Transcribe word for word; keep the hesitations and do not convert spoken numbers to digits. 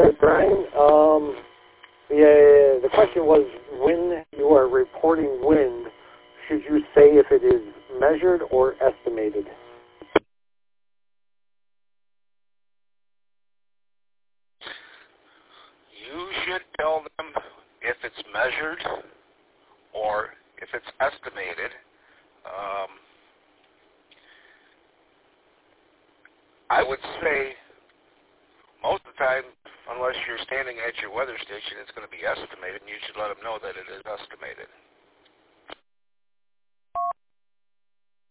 right, Brian. Um, the, the question was, when you are reporting wind, should you say if it is measured or estimated? You should tell them if it's measured or if it's estimated. Um, I would say most of the time, unless you're standing at your weather station, it's going to be estimated, and you should let them know that it is estimated.